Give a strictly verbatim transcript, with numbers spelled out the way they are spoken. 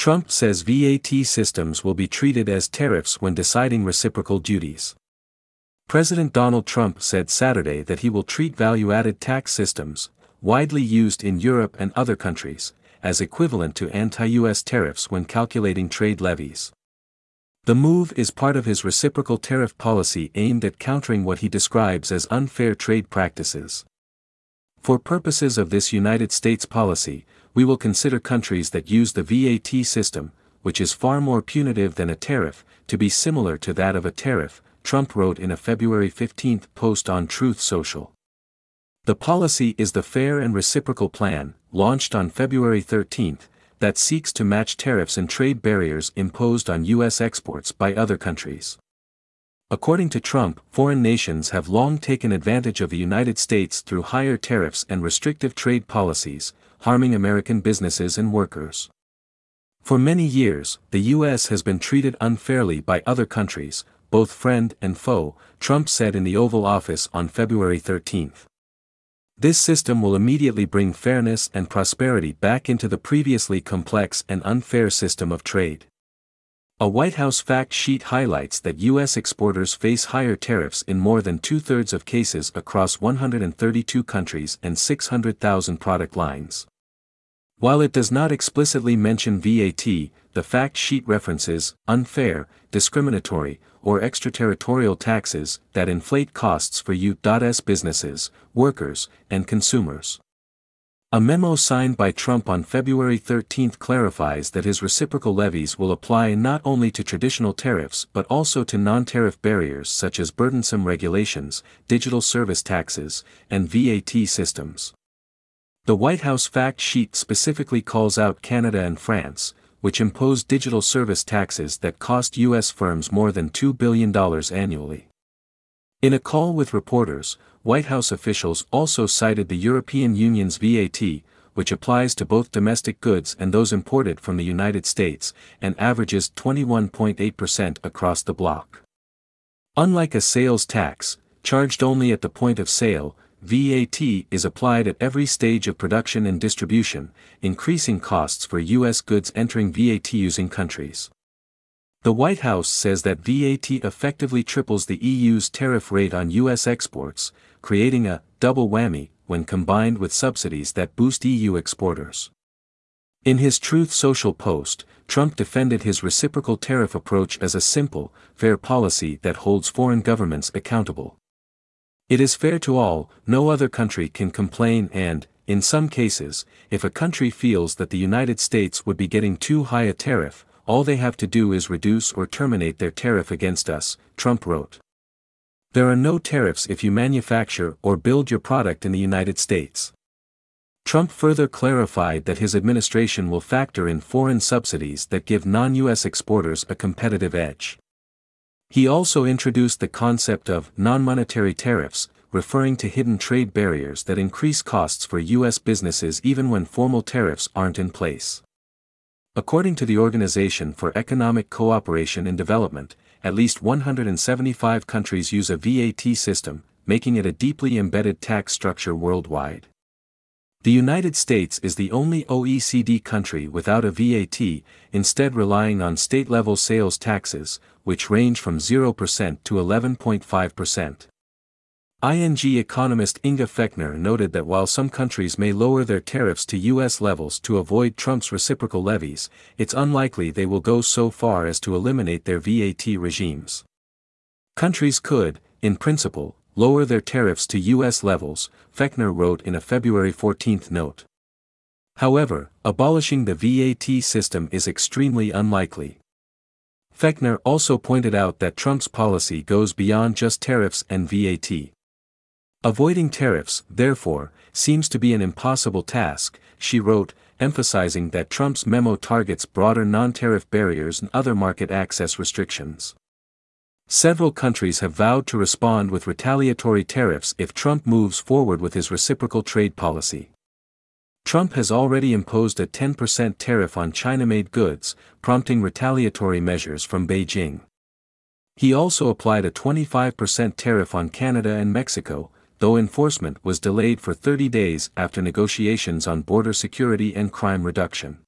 Trump says V A T systems will be treated as tariffs when deciding reciprocal duties. President Donald Trump said Saturday that he will treat value-added tax systems, widely used in Europe and other countries, as equivalent to anti-U S tariffs when calculating trade levies. The move is part of his reciprocal tariff policy aimed at countering what he describes as unfair trade practices. For purposes of this United States policy, we will consider countries that use the V A T system, which is far more punitive than a tariff, to be similar to that of a tariff, Trump wrote in a February fifteenth post on Truth Social. The policy is the Fair and Reciprocal Plan, launched on February thirteenth, that seeks to match tariffs and trade barriers imposed on U S exports by other countries. According to Trump, foreign nations have long taken advantage of the United States through higher tariffs and restrictive trade policies, harming American businesses and workers. For many years, the U S has been treated unfairly by other countries, both friend and foe, Trump said in the Oval Office on February thirteenth. This system will immediately bring fairness and prosperity back into the previously complex and unfair system of trade. A White House fact sheet highlights that U S exporters face higher tariffs in more than two-thirds of cases across one hundred thirty-two countries and six hundred thousand product lines. While it does not explicitly mention V A T, the fact sheet references unfair, discriminatory, or extraterritorial taxes that inflate costs for U S businesses, workers, and consumers. A memo signed by Trump on February thirteenth clarifies that his reciprocal levies will apply not only to traditional tariffs but also to non-tariff barriers such as burdensome regulations, digital service taxes, and V A T systems. The White House fact sheet specifically calls out Canada and France, which impose digital service taxes that cost U S firms more than two billion dollars annually. In a call with reporters, White House officials also cited the European Union's V A T, which applies to both domestic goods and those imported from the United States, and averages twenty-one point eight percent across the bloc. Unlike a sales tax, charged only at the point of sale, V A T is applied at every stage of production and distribution, increasing costs for U S goods entering V A T-using countries. The White House says that V A T effectively triples the E U's tariff rate on U S exports, creating a double whammy when combined with subsidies that boost E U exporters. In his Truth Social post, Trump defended his reciprocal tariff approach as a simple, fair policy that holds foreign governments accountable. It is fair to all, no other country can complain and, in some cases, if a country feels that the United States would be getting too high a tariff, all they have to do is reduce or terminate their tariff against us, Trump wrote. There are no tariffs if you manufacture or build your product in the United States. Trump further clarified that his administration will factor in foreign subsidies that give non-U S exporters a competitive edge. He also introduced the concept of non-monetary tariffs, referring to hidden trade barriers that increase costs for U S businesses even when formal tariffs aren't in place. According to the Organization for Economic Cooperation and Development, at least one hundred seventy-five countries use a V A T system, making it a deeply embedded tax structure worldwide. The United States is the only O E C D country without a V A T, instead relying on state-level sales taxes, which range from zero percent to eleven point five percent. I N G economist Inga Fechner noted that while some countries may lower their tariffs to U S levels to avoid Trump's reciprocal levies, it's unlikely they will go so far as to eliminate their V A T regimes. Countries could, in principle, lower their tariffs to U S levels, Fechner wrote in a February fourteenth note. However, abolishing the V A T system is extremely unlikely. Fechner also pointed out that Trump's policy goes beyond just tariffs and V A T. Avoiding tariffs, therefore, seems to be an impossible task, she wrote, emphasizing that Trump's memo targets broader non-tariff barriers and other market access restrictions. Several countries have vowed to respond with retaliatory tariffs if Trump moves forward with his reciprocal trade policy. Trump has already imposed a ten percent tariff on China-made goods, prompting retaliatory measures from Beijing. He also applied a twenty-five percent tariff on Canada and Mexico, though enforcement was delayed for thirty days after negotiations on border security and crime reduction.